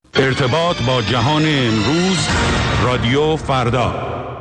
ارتباط با جهان امروز، رادیو فردا.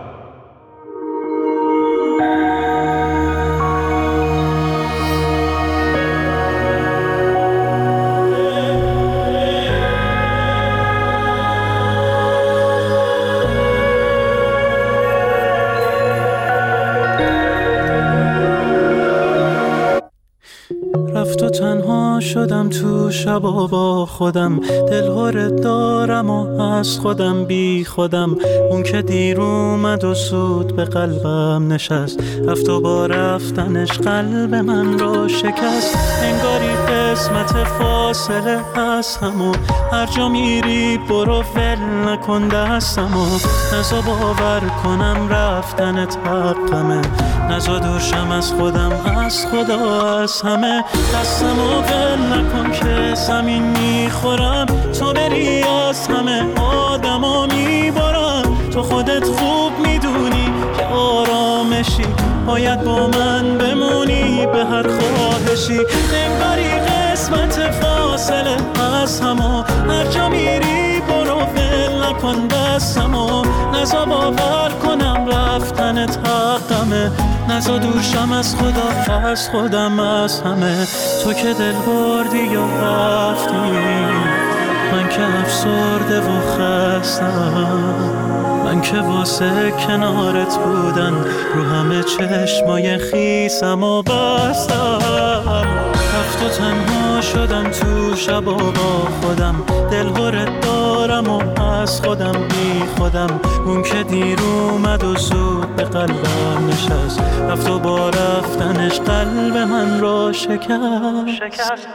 رفت و تنها شدم تو شبا با خودم، دلهوره دارم و از خودم بی خودم. اون که دیر اومد و سود به قلبم نشست، رفت و با رفتنش قلب من رو شکست. انگاری قسمت فاصله از همو، هر جا میری برو ول نکن دستمو. نزا باور کنم رفتنت حقمه، نزا دوشم از خودم، از خدا، از همه. دستمو ول نکن که زمین میخورم، تو بری از همه آدما میبارم. تو خودت خوب میدونی که آرامشی، باید با من بمونی به هر خواهشی. انگاری قسمت فاصله از همو، هر جا میری برو ول نکن دستمو. نزا باور کنم رفتنت حقمه، نزا دوشم از خدا، از خودم، از همه. تو که دل بردی و رفتی، من که افسرده و خستم. من که واسه کنارت بودن رو همه چشمای خیسم و بستم. رفت و تنها شدم تو شبا با خودم، دلهوره دارم و از خودم بی خودم. اون که دیر اومد و زود به قلبم نشست، رفت و با رفتنش قلب من رو شکست.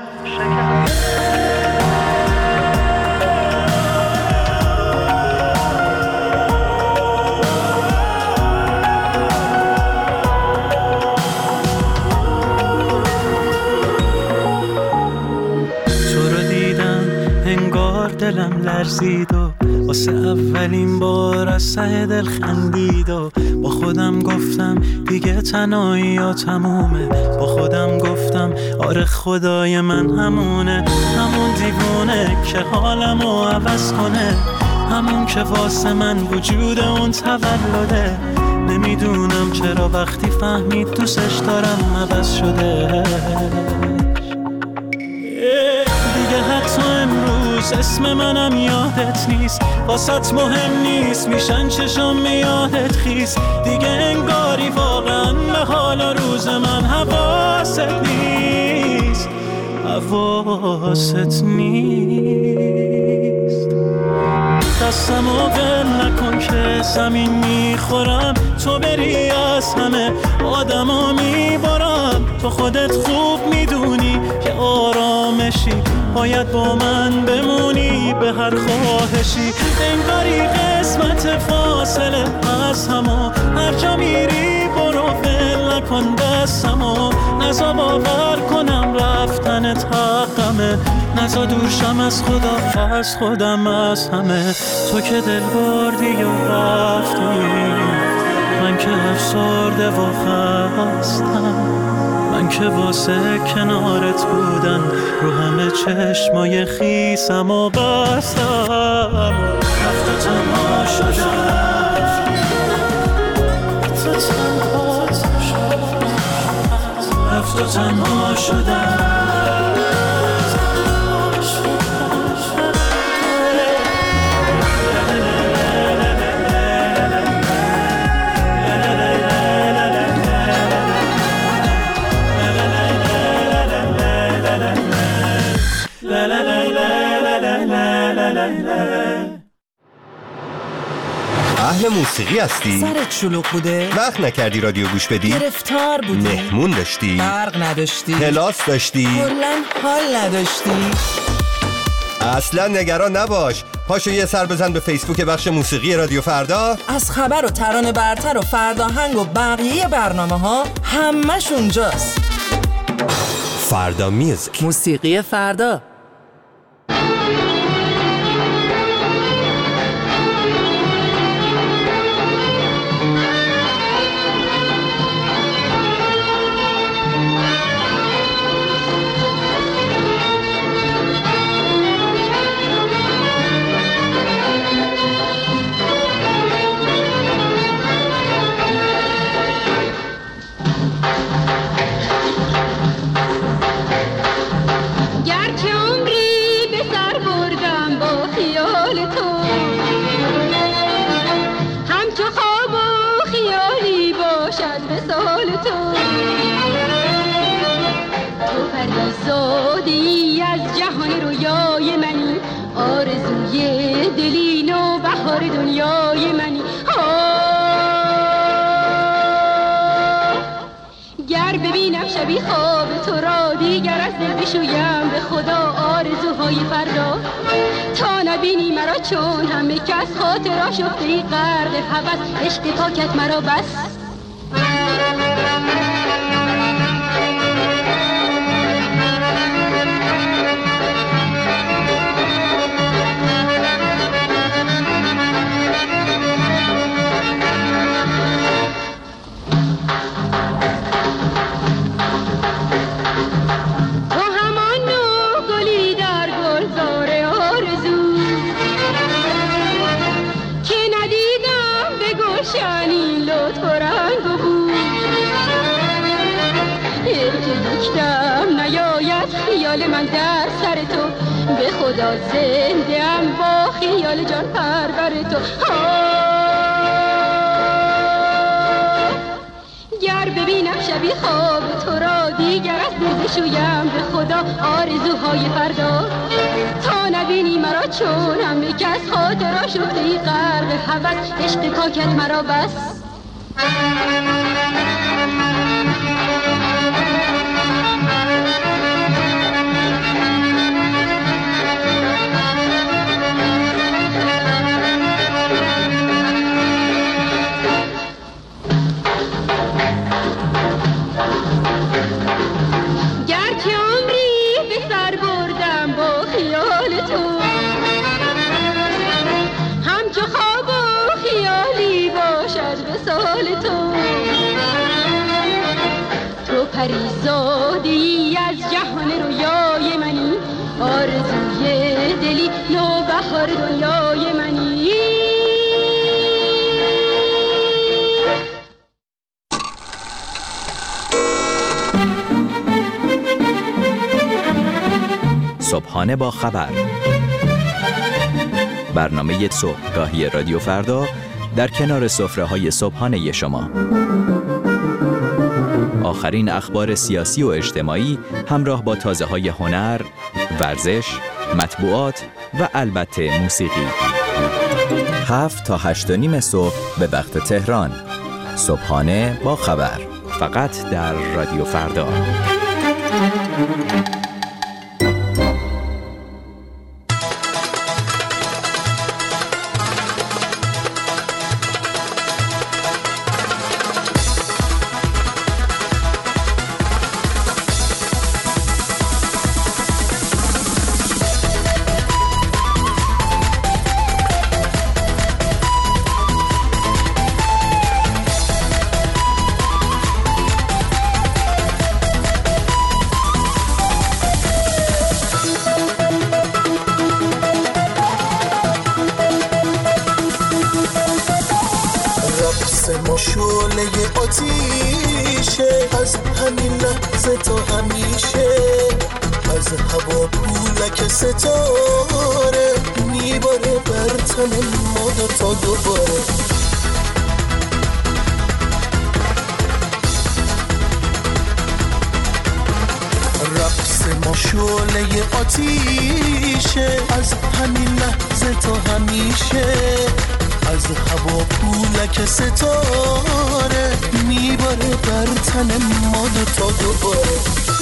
دلم لرزید و واسه اولین بار از ته دل خندید و با خودم گفتم دیگه تنهایی ها تمومه. با خودم گفتم آره خدای من همونه، همون دیوونه که حالمو عوض کنه، همون که واسه من وجود اون تولده. نمیدونم چرا وقتی فهمید دوستش دارم عوض شده. دیگه حتی امروز اسم منم یادت نیست، واسط مهم نیست میشن چشم یادت خیس. دیگه انگاری واقعا به حال روز من حواست نیست، حواست نیست. دستمو ول نکن که زمین میخورم، تو بری از همه آدما میبارم. تو خودت خوب میدونی که آرامشی، باید با من بمونی به هر خواهشی. انگاری قسمت فاصله از همو، هر جا میری برو ول نکن دستمو. نزا باور کنم رفتنت حقمه، نزا دوشم از خدا، از خودم، از همه. تو که دل بردی و رفتی، من که افسرده و خستم. من که واسه کنارت بودن رو همه چشمای خیسم و بستم. رفت و تنها شدم، رفت و تنها شدم. اهل موسیقی هستی؟ سرت شلوغ بوده؟ وقت نکردی رادیو گوش بدی؟ گرفتار بودی؟ مهمون داشتی؟ برق نداشتی؟ کلاس داشتی؟ کلاً حال نداشتی؟ اصلا نگران نباش، پاشو یه سر بزن به فیسبوک بخش موسیقی رادیو فردا. از خبر و ترانه برتر و فرداهنگ و بقیه برنامه ها همش اونجاست. فردا میوزیک، موسیقی فردا. زادی از جهان رویای منی، آرزوی دلی نو بهار دنیای منی. گر ببینم شبی خواب تو را دیگر از دل بشویم به خدا آرزوهای فردا. تا نبینی مرا چون همه کس خاطر آشفته غرق هوس، عشق پاکت مرا بس. من در سر تو به خدا زنده ام با خیال جان پرور تو. گر ببینم شبی خواب تو را دیگر از دل بشویم به خدا آرزوهای فردا. تا نبینی مرا چون همه کس خاطر آشفته غرق هوس، عشق پاکت مرا بس. پریزادی از جهان رویای منی، آرزوی دلی نو بهار دنیای منی. صبحانه با خبر، برنامه صبحگاهی رادیو فردا در کنار سفره‌های صبحانه شما. آخرین اخبار سیاسی و اجتماعی همراه با تازه‌های هنر، ورزش، مطبوعات و البته موسیقی. 7 تا 8:30 صبح به وقت تهران. صبحانه با خبر، فقط در رادیو فردا. شعله آتیشه از همین لحظه تا همیشه، از هوا پولک ستاره میباره بر تن ما تا دوباره. رقص ما شعله آتیشه از همین لحظه تا همیشه، از هوا پولک ستاره میباره بر تن ما تا دوباره.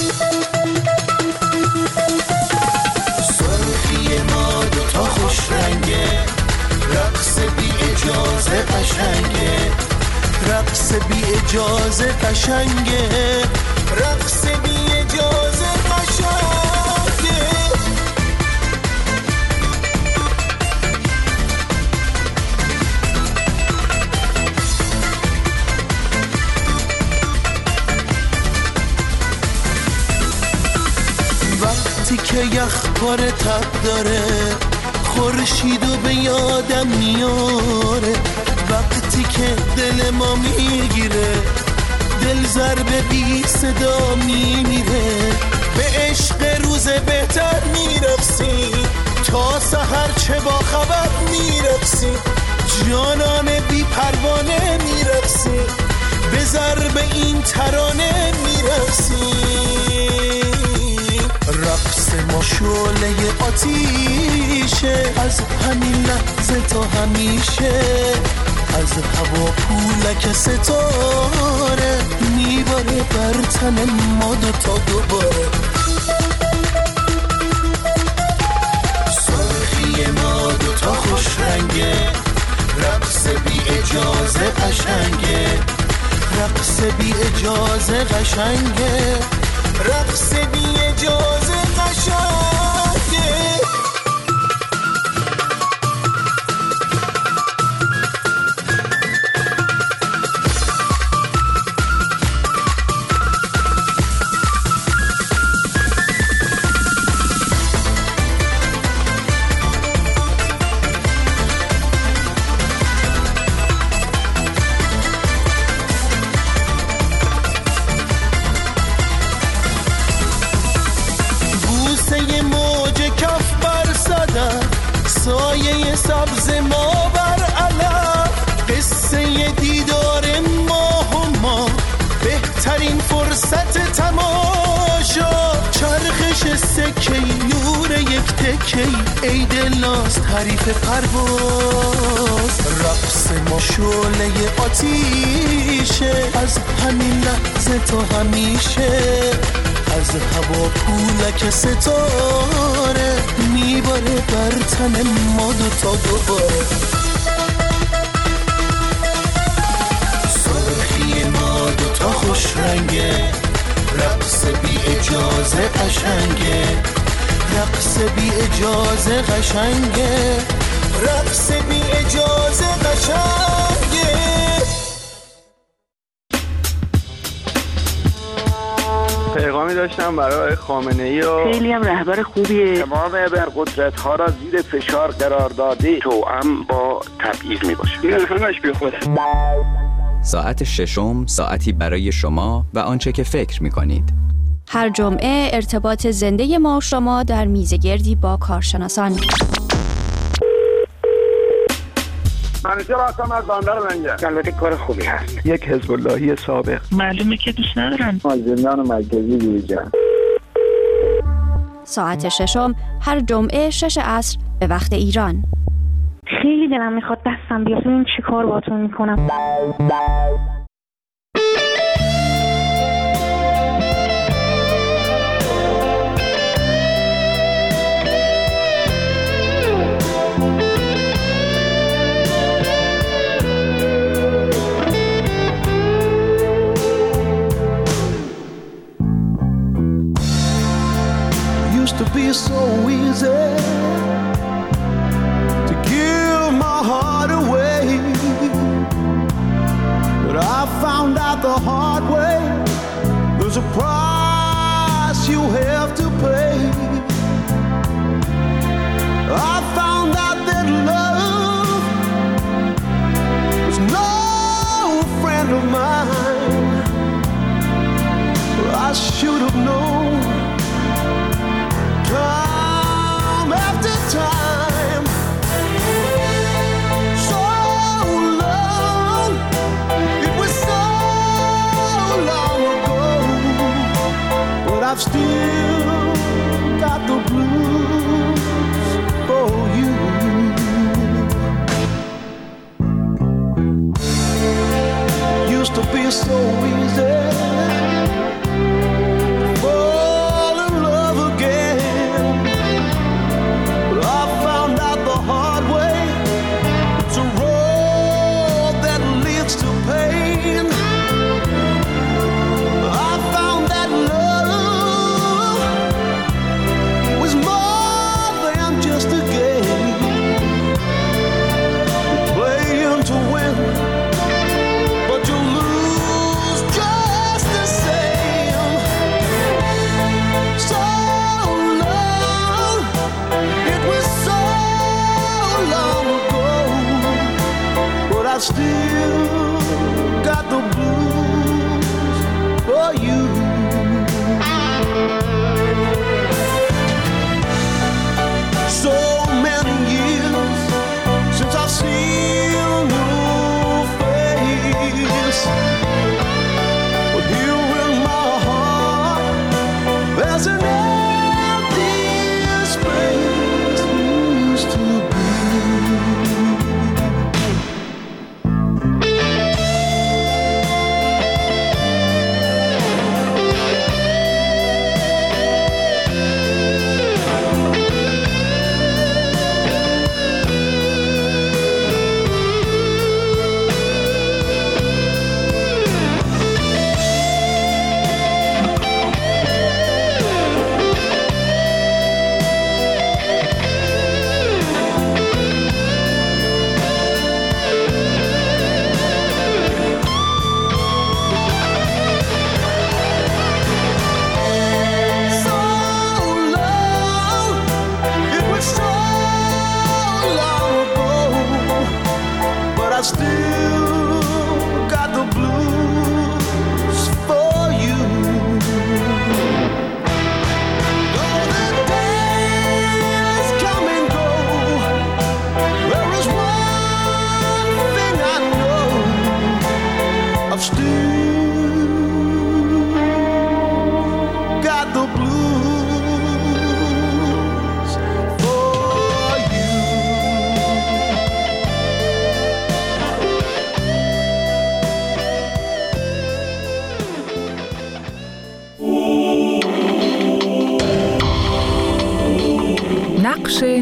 سرخی ما تا خوش رنگه، رقص بی اجازه قشنگه، رقص بی اجازه قشنگه، رقص بی اجازه قشنگه. وقتی که یخ باره تب داره، خورشیدو به یادم میاره، وقتی که دل ما میگیره، دل ضربه بی صدا میمیره، به عشق روز بهتر میرقصی، تا سحر چه با خبر میرقصی، جانان بی پروانه میرقصی، به ضرب این ترانه میرقصی. رقص ما شعله آتیشه، از همین لحظه تا همیشه، از هوا پولک ستاره میباره بر تن ما دوتا دوباره. سرخی ما دوتا خوش رنگه، رقص بی اجازه قشنگه، رقص بی اجازه قشنگه، رقص بی اجازه قشنگه. سایه سبز ما بر علم، قصه دیدار ما و ما، بهترین فرصت تماشا، چرخش سکی نور یک تکی، ای دلناز حریف پرواز. رقص ما شعله آتیشه، از همین لحظه تا همیشه، از هوا پولک ستاره میباره بر تن ما دوتا دوباره. سرخی ما دوتا خوش رنگه، رقص بی اجازه قشنگه، رقص بی اجازه قشنگه، رقص بی اجازه قشنگه. پیغامی داشتم برای خامنه‌ای و خیلی هم رهبر خوبیه. تمام ابرقدرت‌ها را زیر فشار قرار داده، توأم با تبعیض میباشه. این همش بی خوده. ساعت ششم ساعتی برای شما و آنچه که فکر می‌کنید. هر جمعه ارتباط زنده ما و شما در میزگردی با کارشناسان. منیجر هستم از بندر منجر. البته کار خوبی هست. یک حزب اللهی سابق. معلومه که دوست ندارن. از زندان مرکزی بیرون. ساعت ششم هر جمعه 6 عصر به وقت ایران. خیلی دلم میخواد دستم بیاد ببین چی کار باهاتون میکنم. To be so easy to give my heart away, but I found out the hard way there's a price you have to pay. I found out that love was no friend of mine. I should have known. Time after time, so long, it was so long ago, but I've still got the blues for you. Used to be so easy.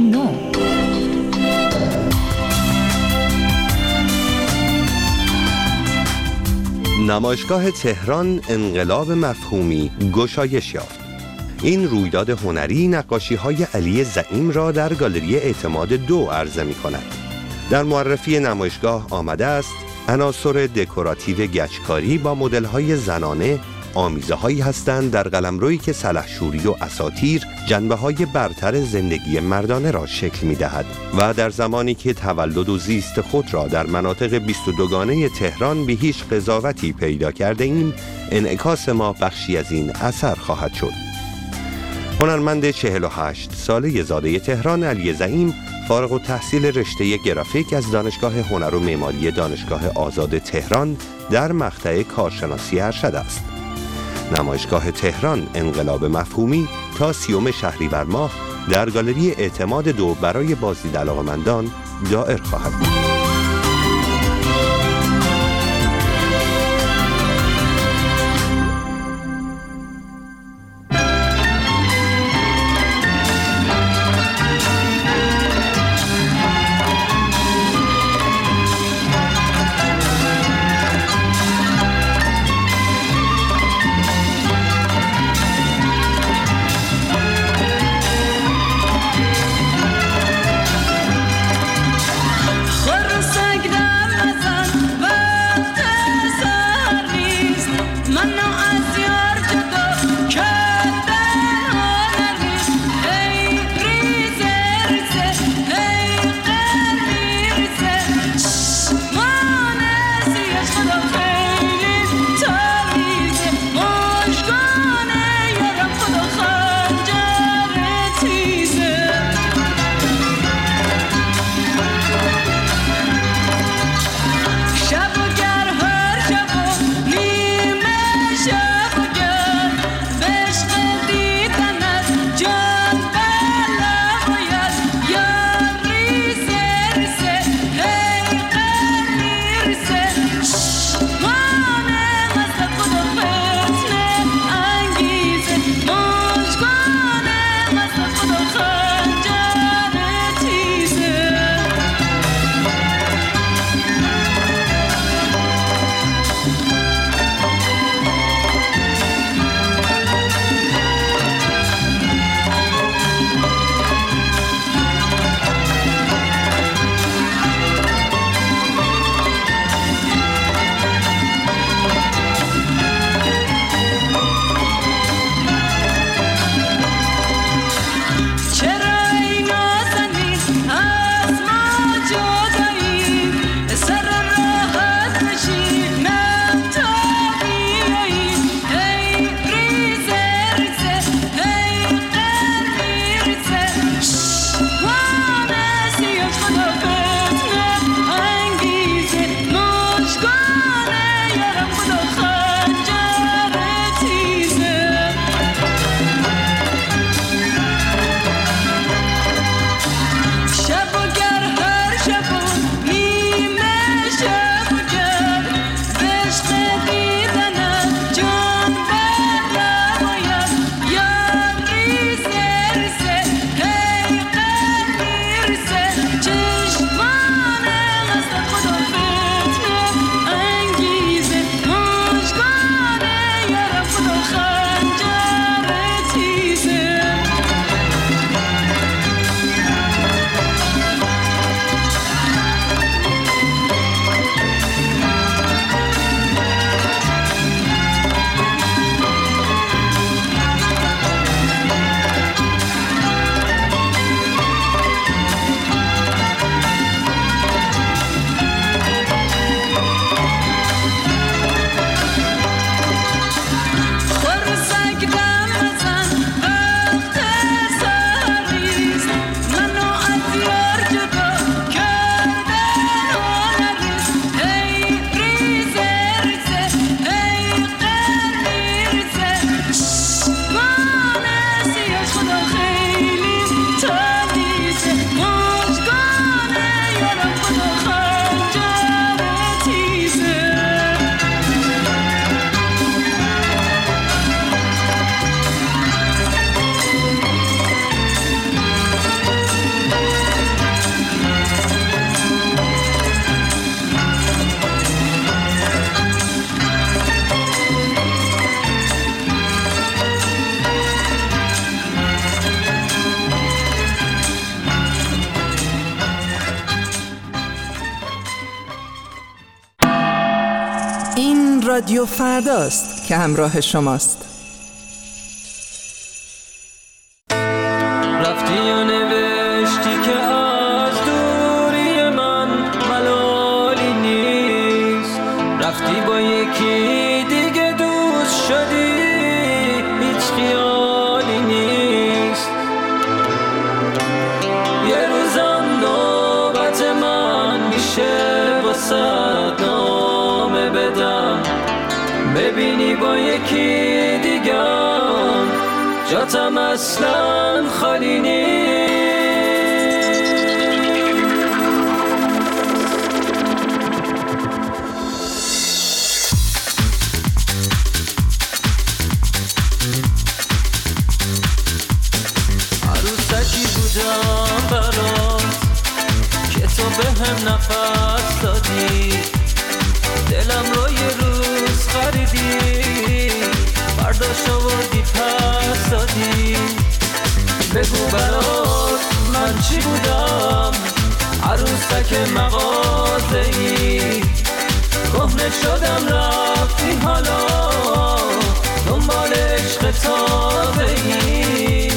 نو. نمایشگاه تهران انقلاب مفهومی گشایش یافت. این رویداد هنری نقاشی‌های علی زعیم را در گالری اعتماد 2 عرضه می‌کند. در معرفی نمایشگاه آمده است عناصر دکوراتیو گچکاری با مدل‌های زنانه آمیزه‌هایی هستند در قلمرویی که سلحشوری و اساطیر جنبه‌های برتر زندگی مردانه را شکل می‌دهد و در زمانی که تولد و زیست خود را در مناطق 22گانه تهران به هیچ قضاوتی پیدا کرده ایم، انعکاس ما بخشی از این اثر خواهد شد. هنرمند 48 ساله زاده تهران علی زعیم فارغ التحصیل رشته گرافیک از دانشگاه هنر و معماری دانشگاه آزاد تهران در مقطع کارشناسی ارشد است. نمایشگاه تهران انقلاب مفهومی تا 30 شهریور ماه در گالری اعتماد 2 برای بازدید علاقه‌مندان دائر خواهد بود. خور رادیو فرداست که همراه شماست. رفتی و نوشتی که از دوری من ملالی نیست، رفتی با یکی دیگه دوست شدی، هیچ خیالی نیست. یه روزم نوبت من میشه واسه نامه بدم، ببینی با یکی دیگم جاتم اصلا خالی نیست. عروسکی بودم برات که تو به هم نفس دادی، دلم رو یه روز خریدی، برداشت آوردی پس دادی. بگو برات من چی بودم، عروسک مغازه‌ای، کهنه شدم رفتی حالا دنبال عشق تازه‌ای.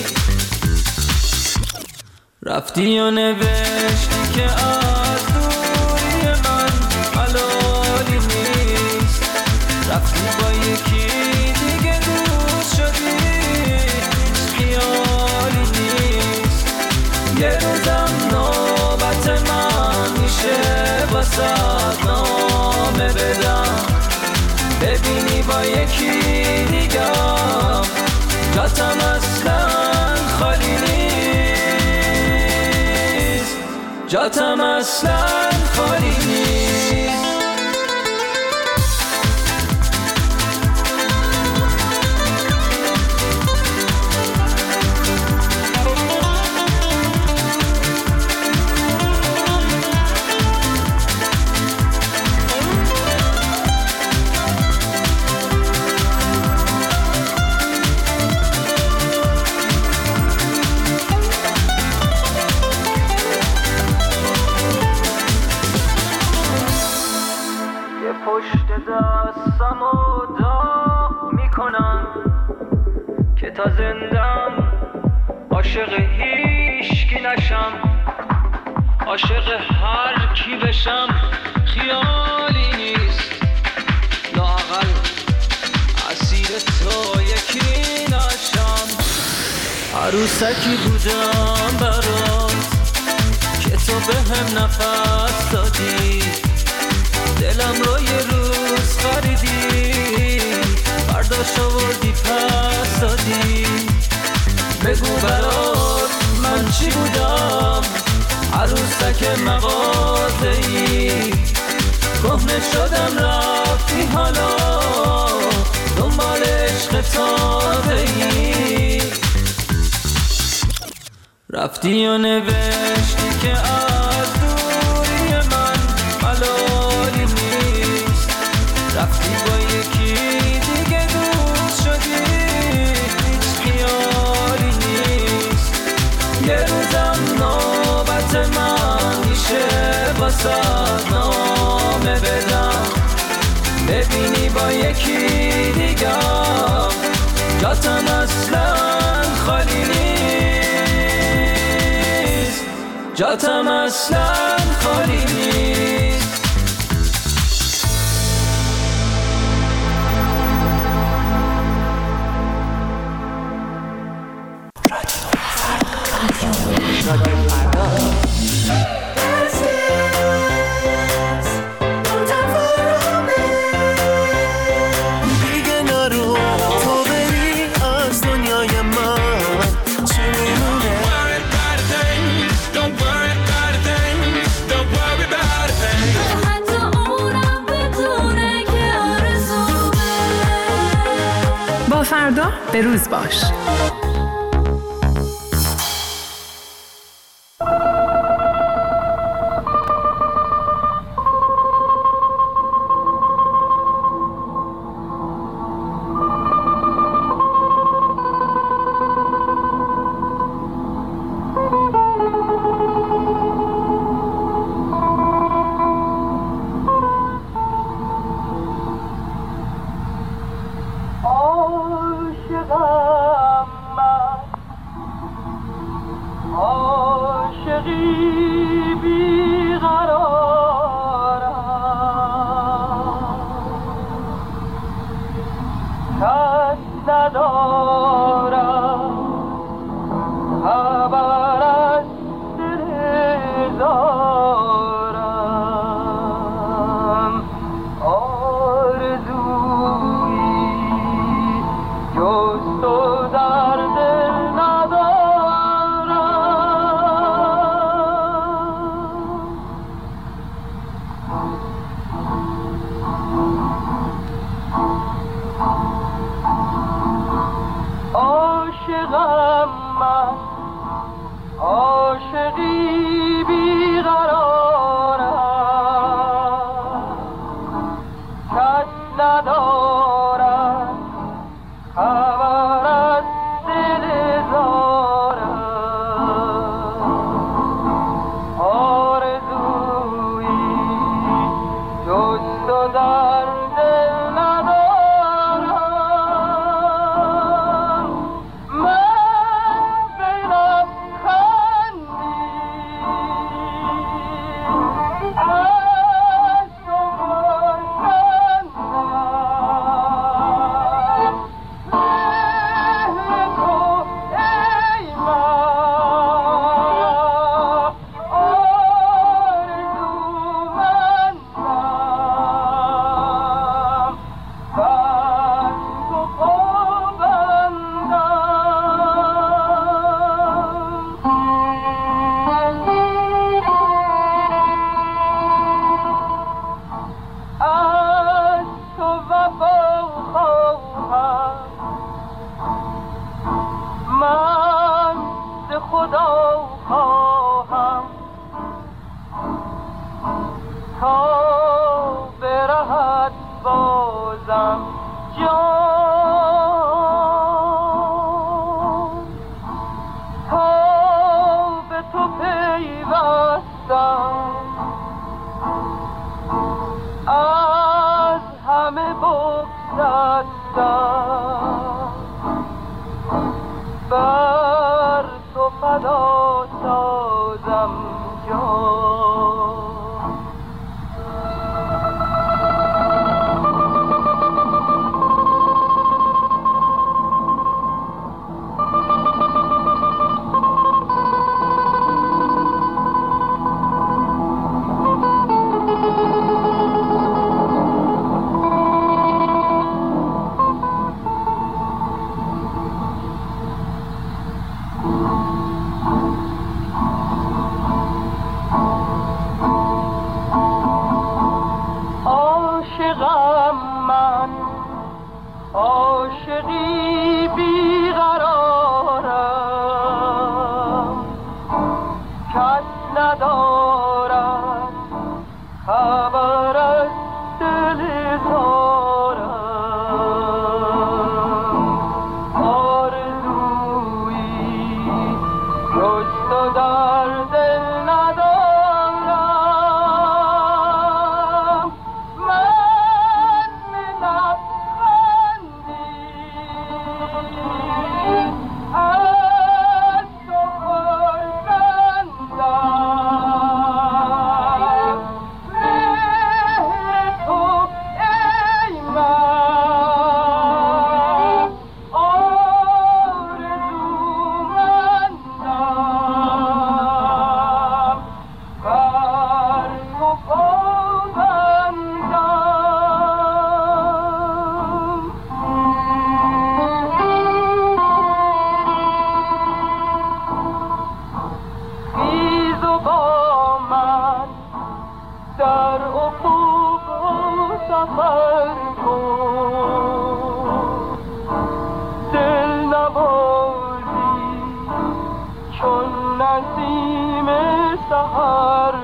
رفتی و نوشتی که از دوری من ملالی نیست، رفتی با یکی دیگه دوست شدی، هیچ خیالی نیست. یه روزم نوبت من میشه واسه نامه بدم، ببینی با یکی دیگم جاتم اصلا خالی نیست، جاتم اصلا خالی نیست. پشت دستم و داغ میکنم که تا زندم عاشق هیچکی نشم، عاشق هر کی بشم خیالی نیست، لااقل اسیر تو یکی نشم. عروسکی بودم برات که تو به هم نفس دادی، دلم رو یه روز خریدی، برداشت آوردی پس دادی. بگو برات من چی بودم، عروسک مغازه‌ای، کهنه شدم رفتی حالا دنبال عشق تازه‌ای. رفتی و نوشتی که از دوری من ملالی نیست، رفتی با یکی دیگه دوست شدی، هیچ خیالی نیست. یه روزم نوبت من میشه واسه نامه بدم، ببینی با یکی دیگم جاتم اصلا خالی نیست، جاتم اصلا خالی نیست. فردا به روز باش. دارم آرزویی جز تو در دل ندارم. عاشقم من عاشقی بیقرارم کس ندارد خبر از دل زارم. آرزویی جز تو در دل ندارم. من به لبخندی از تو پرکندم. مهر تو ای من آرزومندم بر تو پابندم. از تو وفا خواهم من ز خدا خواهم تا برهد بازم جان. تا به تو پیوستم از همه بگذشتم بر تو فدا سازم جان. عاشقم من عاشقی بیقرارم کس ندارد خبر از دل زارم. آرزویی جز تو در دل ندارم. من به لبخندی از تو پرکندم. مهر تو ای من آرزومندم بر تو پابندم. خیز و با من در افق سفر کن. دل نوازی چون نسیم سحر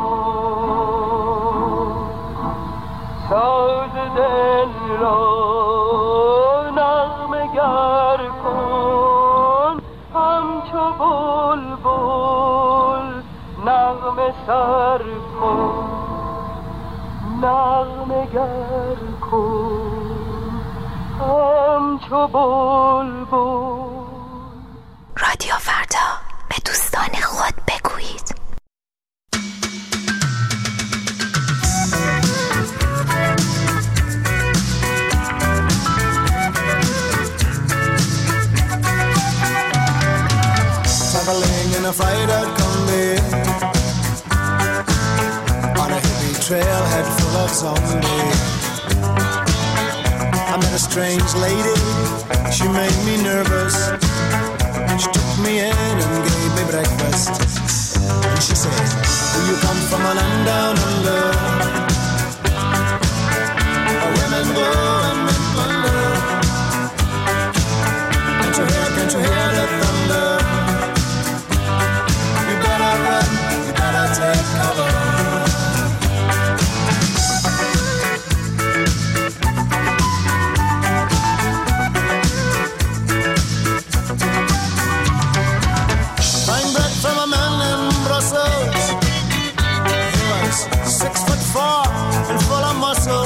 کن. ساز دل را نغمه گر کن همچو بلبل نغمه سر کن. نغمه گر کن همچو بلبل. رادیو فردا، به دوستان خود بگویید. Traveling in a freighter combi, trailhead full of zombies. I met a strange lady, she made me nervous. She took me in and gave me breakfast. And she said, do you come from a land down under? Where women go and men wonder. Can't you hear the thunder? You better run, you better take cover. Buying bread from a man in Brussels. He was 6'4" and full of muscle.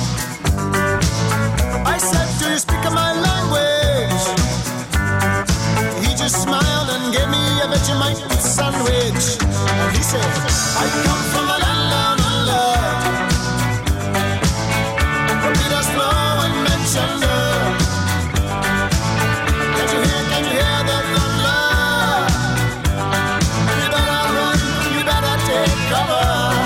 I said, do you speak my language? He just smiled and gave me a Vegemite sandwich. And he said, I come from a land down under, where Peter's flow and Manchester. Can you hear the thunder? You better run, you better take cover.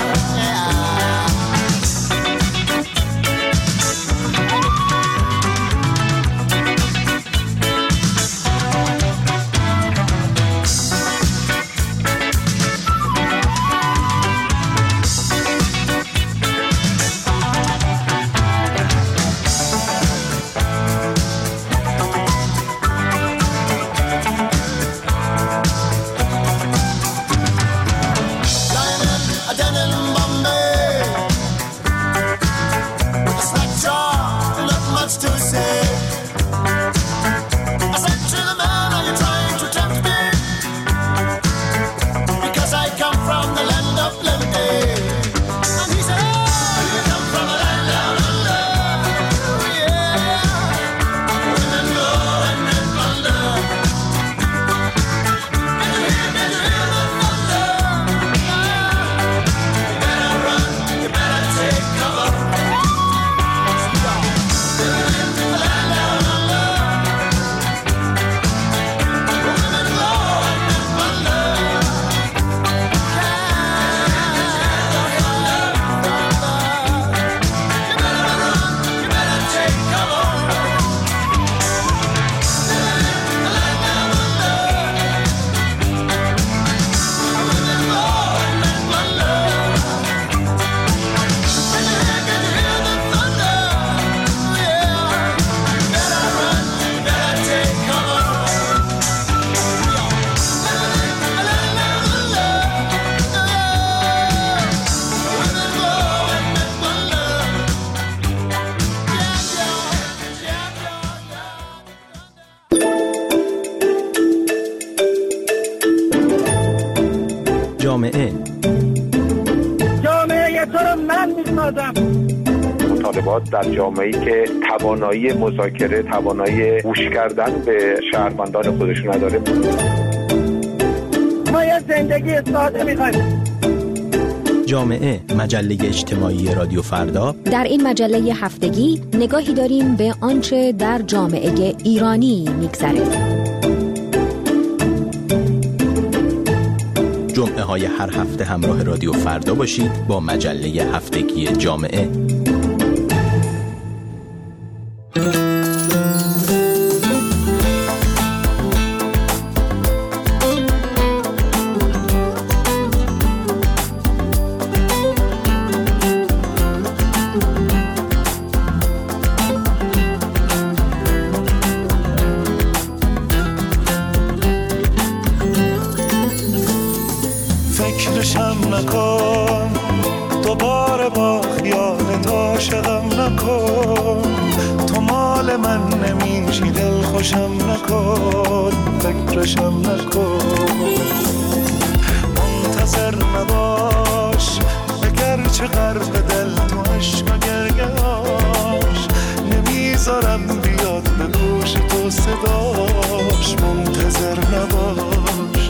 جامعه تو رو من میسازم. مطالبات در جامعه‌ای که توانایی مذاکره، توانایی گوش کردن به شهروندان خودش نداره. ما یه زندگی ساده می‌خوایم. جامعه، مجله اجتماعی رادیو فردا. در این مجله هفتگی نگاهی داریم به آنچه در جامعه ایرانی می‌گذره. جمعه های هر هفته همراه رادیو فردا باشید با مجله هفتگی جامعه. فکرشم نکن دوباره با خیالت عاشقم نکن، تو مال من نمیشی دل خوشم نکن، فکرشم نکن. منتظر نباش اگرچه غرق دل تو عشق و گریه‌اش، نمیذارم بیاد به گوش تو صداش. منتظر نباش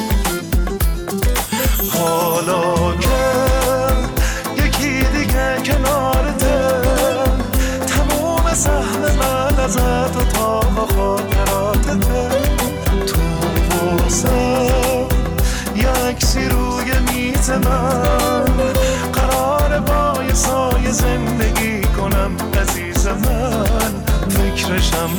حالا که یکی دیگه کنارته، تموم سهم من ازت و تا خاطراتته. تو واسم یه عکسی روی میز من قراره با سایه زندگی کنم عزیز من. فکرشم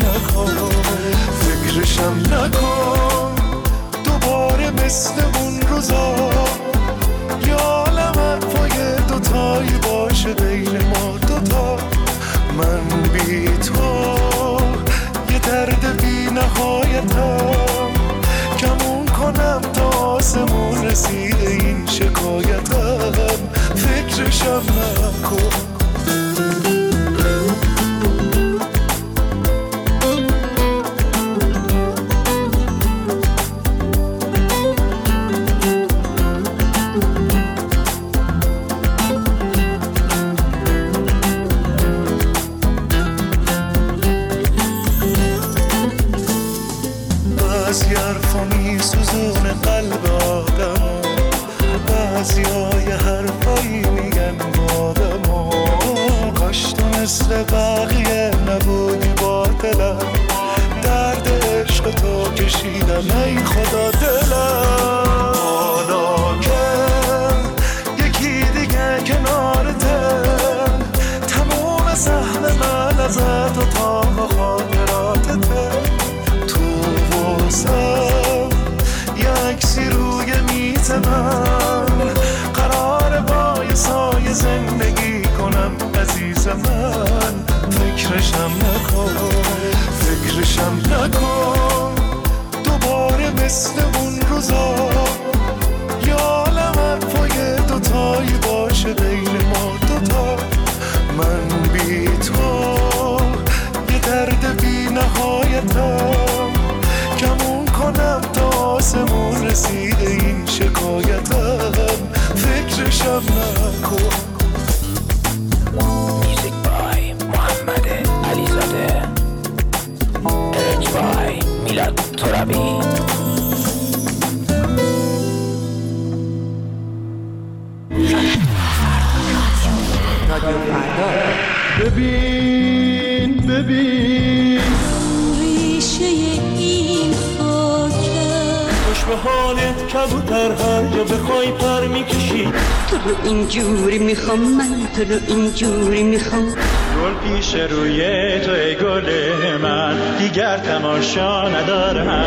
نکن دوباره مثل اون روزا. یا لمت پای دوتایی باشه بین ما دوتا. من بی تو یه درد بی نهایتم، کمون کنم تا آسمون رسیده این شکایتم. فکرشم نکن. بعضی حرفا میسوزونه قلب آدم، بعضیای حرفایی میگن بادم. کاش تو مثل بقیه نبودی با دلم، درد عشق تو کشیدم ای خدا دلم. حالا که یکی دیگه کنارته، تموم سهم من ازت و تا خاطراتته. یه عکسی روی میز من، قرار با یه سایه زندگی کنم عزیز من. فکرشم نکن دوباره مثل اون روزا. یا لمت پای دوتایی باشه بین ما دوتا. من بی تو یه درد بی نهایتم، کمون کنم تا آسمون رسیده این شکایتم. فکرشم نکن. میوزیک بای محمد علیزاده، ارنج بای میلاد ترابی. ببین ریشه این خاکه، خوش به حالت کبوتر هر جا بخوای پر میکشی. تو رو اینجوری میخوام، من تو رو اینجوری میخوام. گل پیش روی تو ای گل من، دیگر تماشا ندارم.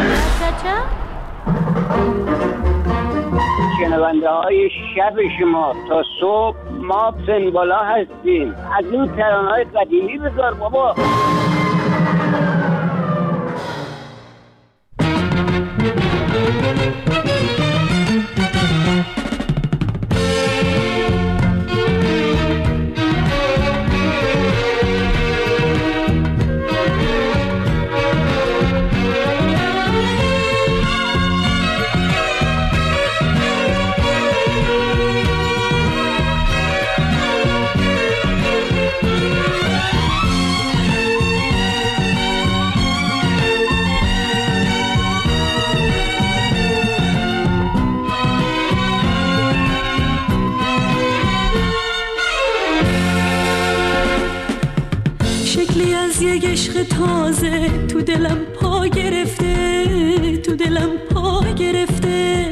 شنونده های شب شما تا صبح ما سنبالا هستیم. از این ترانه‌های قدیمی بذار بابا. یک عشق تازه تو دلم پا گرفته، تو دلم پا گرفته.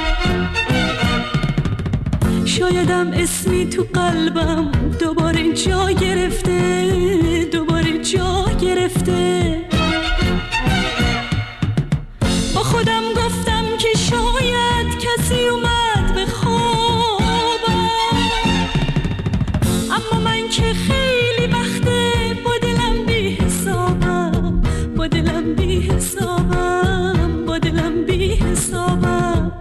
شایدم اسمی تو قلبم دوباره جا گرفته، دوباره جا گرفته. با خودم گفتم که شاید کسی اومد به خوابم، اما من که خیلی وقته با دلم بی حسابم، با دلم بی حسابم، با دلم بی حسابم.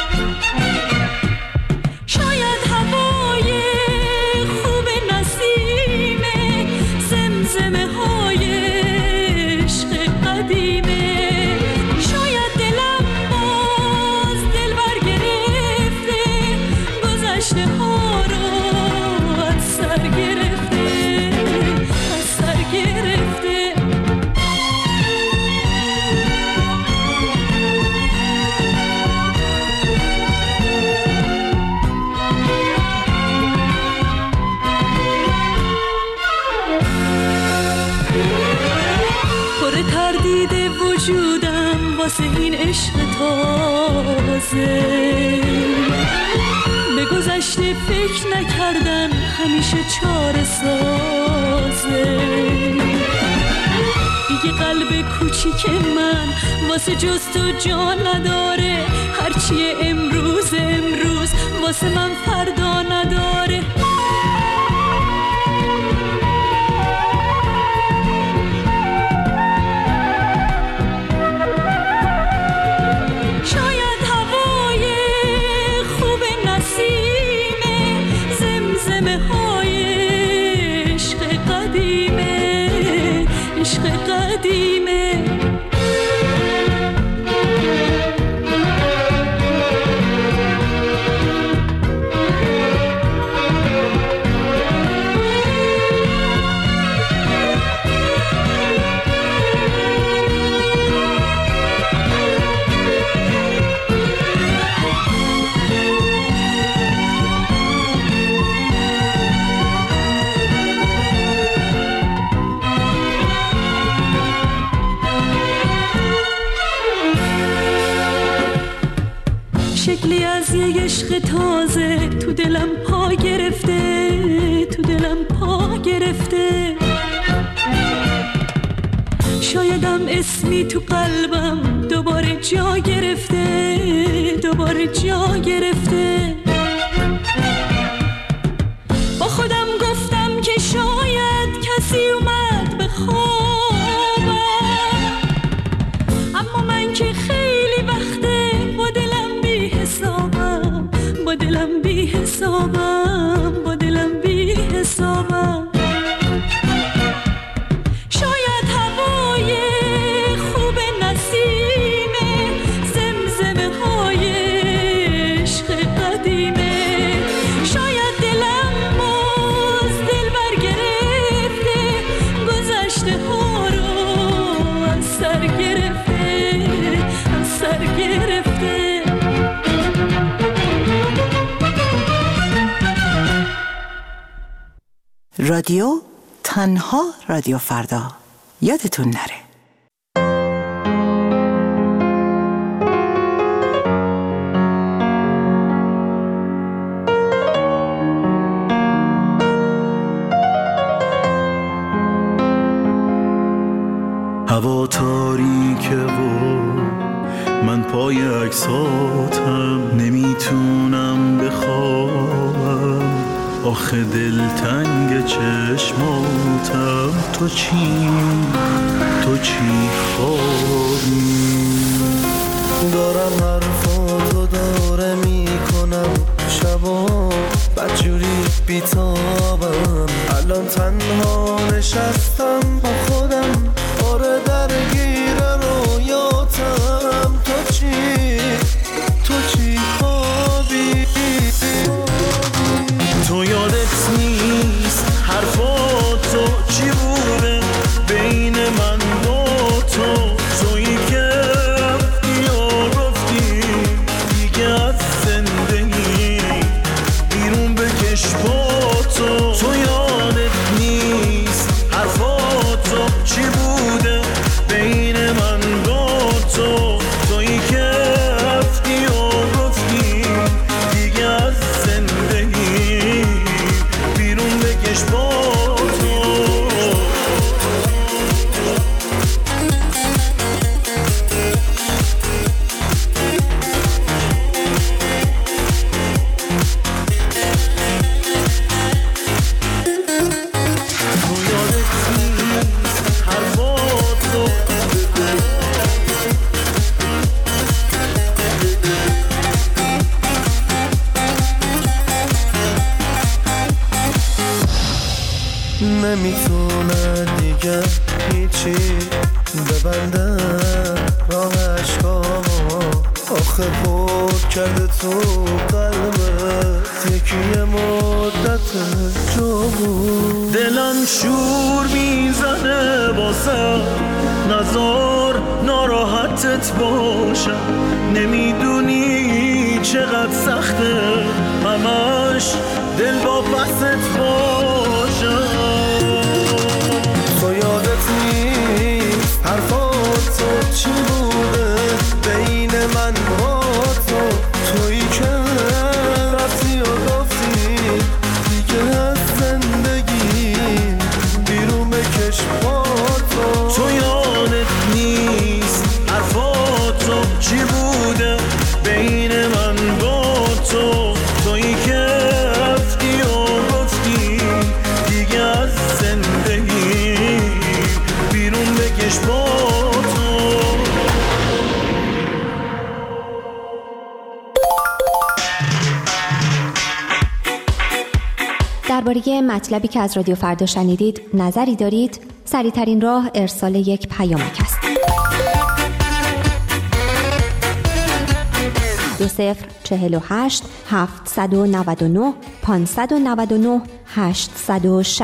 شاید هوای خوب نسیمه، زمزمه های عشق قدیمه. شاید دلم باز دل بر گرفته، گذشته ها رو از سر گرفته، از سر گرفته. پر تردید وجودم واسه این عشق تازه، به گذشته گذشته فکر نکردن همیشه چاره سازه. دیگه قلب کوچیک من واسه جز تو جا نداره، هرچیه امروز واسه من فردا نداره. شاید هوای خوب نسیمه، زمزمه های عشق قدیمه، عشق قدیمه. شکلی از یه عشق تازه تو دلم پا گرفته، تو دلم پا گرفته. شایدم اسمی تو قلبم دوباره جا گرفته، دوباره جا گرفته. با خودم گفتم که شاید کسی اومد به خوابم، اما من که خیلی وقته با دلم بی حسابم، با دلم بی حسابم، با دلم بی حسابم. شاید هوای خوب نسیمه، زمزمه های عشق قدیمه. شاید دلم باز دل برگرفته، گذشته ها رو از سر گرفته، از سر گرفته. رادیو تنها رادیو فردا، یادتون نره. هوا تاریکه و من پای عکساتم، نمیتونم بخوابم آخه دلتنگ چشماتم. تو چی خوابی؟ دارم حرفاتو داره میکنم، شبا بدجوری بیتابم. الان تنها نشستم با خودم، آره درگیر رویاتم. تو چی خوابی؟ تو یادت نیست حرفاتو چی بوده بین من و تو؟ تویی که رفتی و گفتی دیگه از زندگی بیرون بکش با تو. تو یادت نیست حرفاتو چی بوده بین من و تو؟ تویی که رفتی و گفتی دیگه از زندگی بیرون بکش با تو. نمیتونه دیگه هیچی ببنده راه عشقامو، آخه بود کرده تو قلبت یکی مدت جو بود. دلم شور میزنه باسم، نزار ناراحتت باشم. نمیدونی چقدر سخته همش دل با بست باشم. تو یادت نیست حرفاتو چی بوده بین من و تو؟ تویی که رفتی و گفتی درباره مطلبی که از رادیو فردا شنیدید نظری دارید؟ سریع‌ترین راه ارسال یک پیامک است. 2048 799 599 860.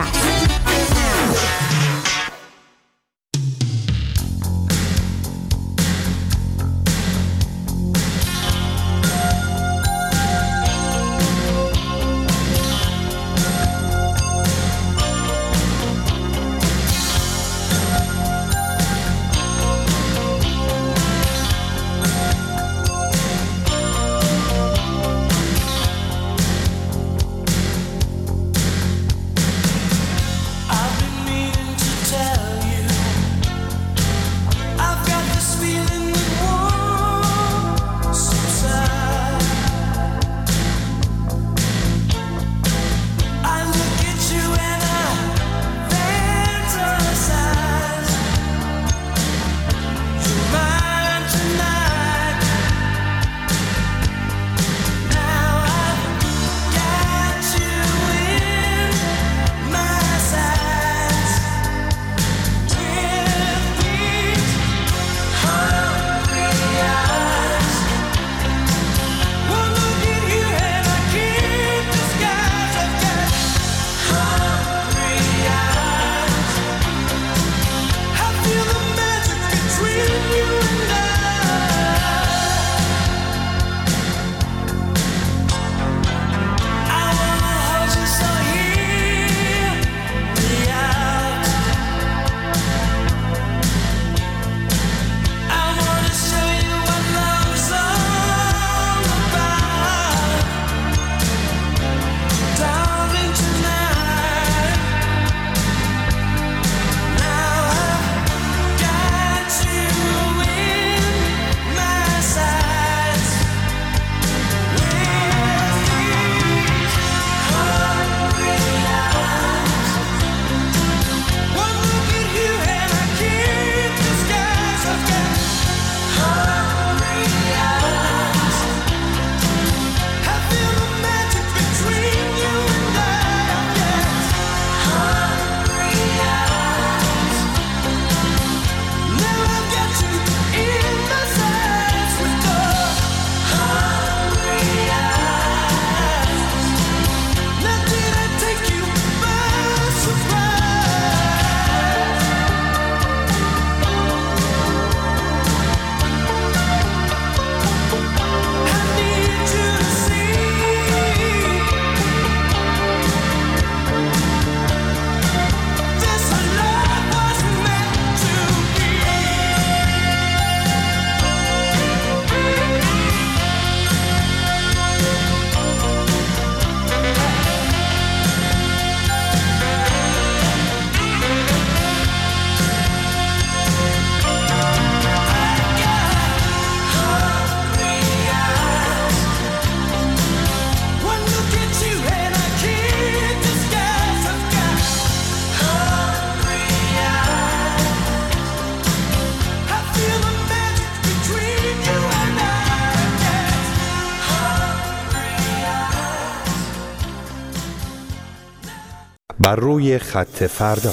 بر روی خط فردا.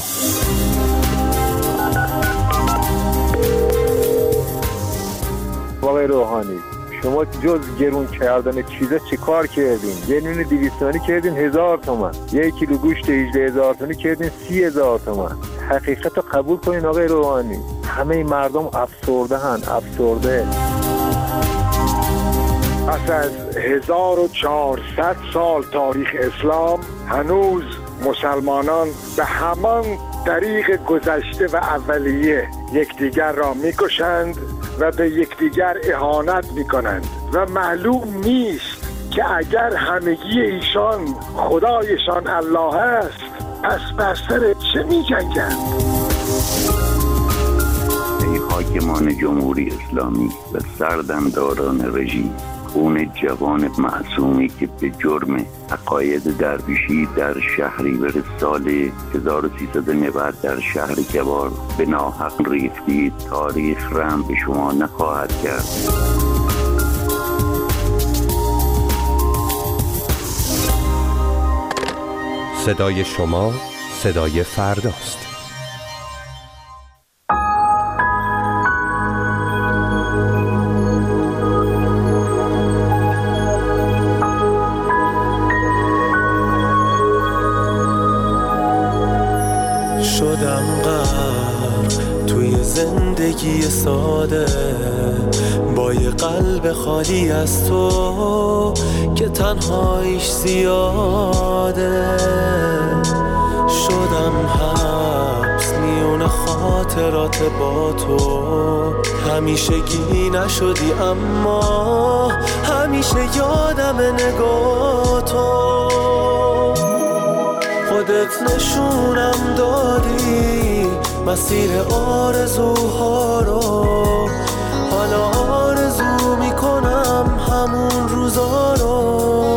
آقای روحانی، شما جز گرون کردن چیزا چی کار کردین؟ یه نون 200 تومانی کردین 1000 تومان، 1 کیلو گوشت 18000 تومانی کردین 30000 تومان. حقیقت رو قبول کنین آقای روحانی، همه مردم افسرده هن، افسرده. پس از 1400 سال تاریخ اسلام هنوز مسلمانان به همان طریق گذشته و اولیه یکدیگر را میکشند و به یکدیگر اهانت میکنند و معلوم نیست که اگر همگی ایشان خدایشان الله است پس بر سر چه میجنگند؟ ای حاکمان جمهوری اسلامی و سردمداران رژیم، خون جوان معصومی که به جرم عقاید درویشی در شهریور سال 1390 در شهر گوار به ناحق ریختید، تاریخ رحم به شما نخواهد کرد. صدای شما صدای فرداست. شدم غرق توی زندگی ساده با یه قلب خالی از تو که تنهاییش زیاده. شدم حبس میون خاطرات با تو، همیشگی نشدی اما همیشه یادم نگاه تو. خودت نشونم دادی مسیر آرزوها رو، حالا آرزو میکنم همون روزا رو.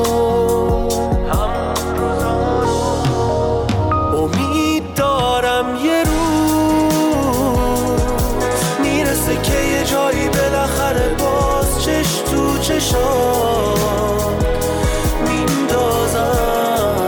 امید دارم یه روز میرسه که یه جایی بالاخره باز چش تو چشام میندازم.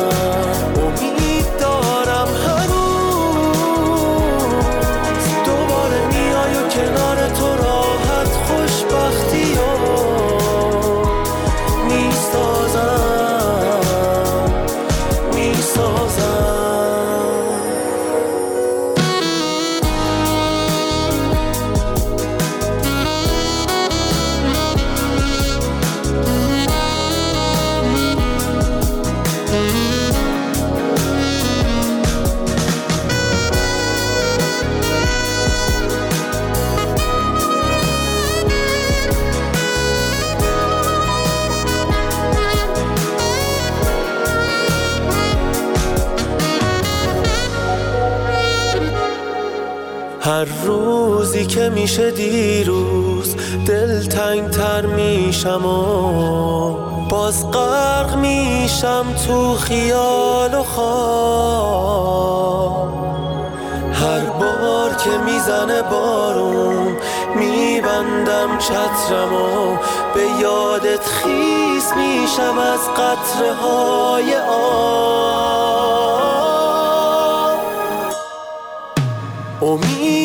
هر روزی که میشه دیروز دلتنگ تر میشم و باز غرق میشم تو خیال و خواب. هر بار که میزنه بارون میبندم چترم و به یادت خیس میشم از قطره های آب. امید